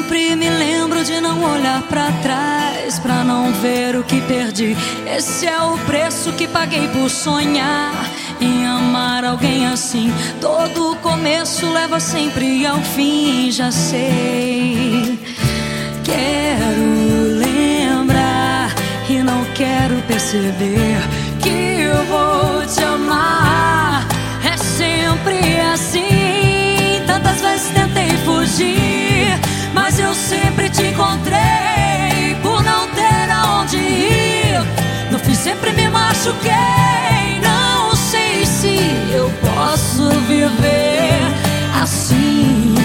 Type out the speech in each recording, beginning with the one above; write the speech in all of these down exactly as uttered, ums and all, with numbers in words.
sempre me lembro de não olhar pra trás, pra não ver o que perdi. Esse é o preço que paguei por sonhar em amar alguém assim. Todo começo leva sempre ao fim, já sei. Quero lembrar e não quero perceber que eu vou te amar. É sempre assim. Tantas vezes tentei fugir, mas eu sempre te encontrei. Por não ter aonde ir, no fim sempre me machuquei. Não sei se eu posso viver assim.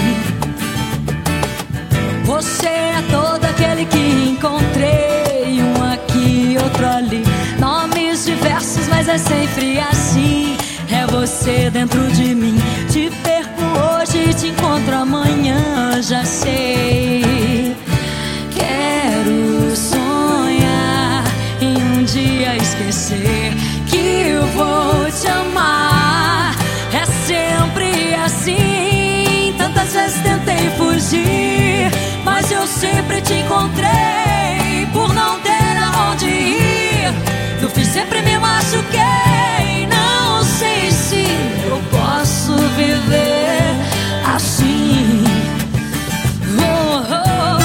Você é todo aquele que encontrei, um aqui, outro ali, nomes diversos, mas é sempre assim. É você dentro de mim. Te perco hoje e te encontro amanhã, já sei. Quero sonhar em um dia esquecer que eu vou te amar. É sempre assim. Tantas vezes tentei fugir, mas eu sempre te encontrei. Por não ter aonde ir, no fim sempre me machuquei. Não sei se eu posso viver assim. Oh, oh.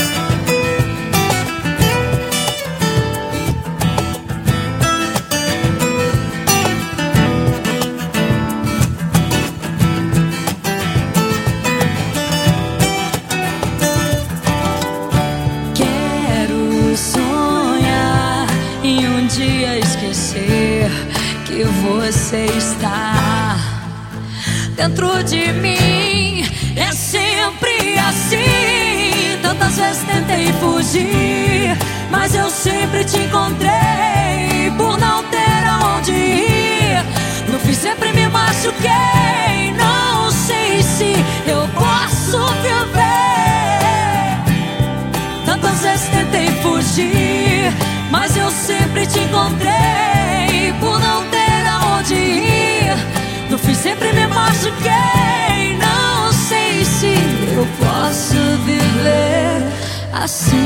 Quero sonhar em um dia esquecer que você está dentro de mim. É sempre assim. Tantas vezes tentei fugir, mas eu sempre te encontrei. Por não ter aonde ir, no fim sempre me machuquei. Não sei se eu posso viver. Tantas vezes tentei fugir, mas eu sempre te encontrei. Por não ter aonde ir, no fim sempre me machuquei. Não sei se eu posso viver assim.